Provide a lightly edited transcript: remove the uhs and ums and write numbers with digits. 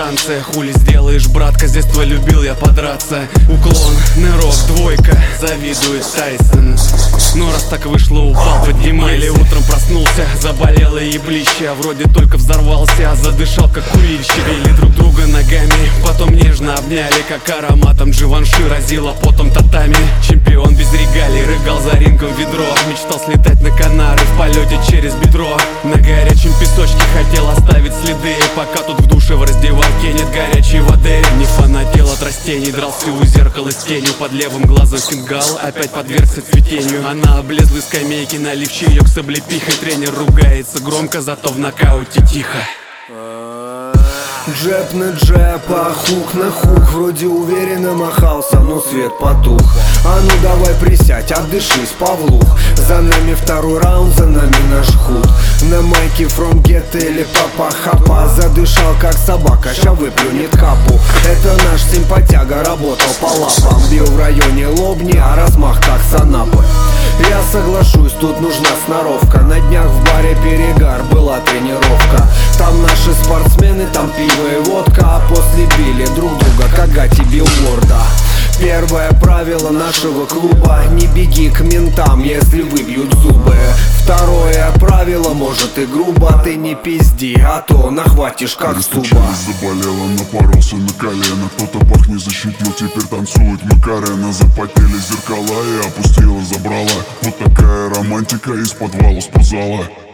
танце. Хули сделаешь, братка, с детства любил я подраться. Уклон, нырок, двойка, завидует Тайсон. Но раз так вышло, упал, поднимайся. Или утром проснулся, заболело еблище. Вроде только взорвался, а задышал как курильщик. Били друг друга ногами, потом нежно обняли. Как ароматом Дживанши разило потом татами. Чемпион без регалий, рыгал за рингом ведро. Мечтал слетать на Канары в полете через бедро. На горячем песочке хотел оставить следы, пока тут в душе в раздевалке нет горячей воды. Не фанател от растений, дрался у зеркала с тенью. Под левым глазом фингал, опять подвергся цветению. А на облезлой скамейке, налив чаек с облепихой, тренер ругается громко, зато в нокауте тихо. Джеб на джеб, а хук на хук. Вроде уверенно махался, но свет потух. А ну давай присядь, отдышись, Павлух. За нами второй раунд, за нами наш худ. На майке from get или папа хапа. Задышал как собака, ща выплюнет хапу. Это наш симпатяга, работал по лапам. Бил в районе лобни, а размах как санапы. Я соглашусь, тут нужна сноровка. На днях в баре Перегар была тренировка. Там наши спортсмены, там пиво и водка. А после били друг друга, как Гати билборда. Первое правило нашего клуба: не беги к ментам, если выбьют зубы. Второе правило, может и грубо, ты не пизди, а то нахватишь как стуба. Заболела, напоролся на колено. Кто-то пах не защитил, теперь танцует Макарена. Запотели зеркала и опустила, забрала. Вот такая романтика из подвала спортзала.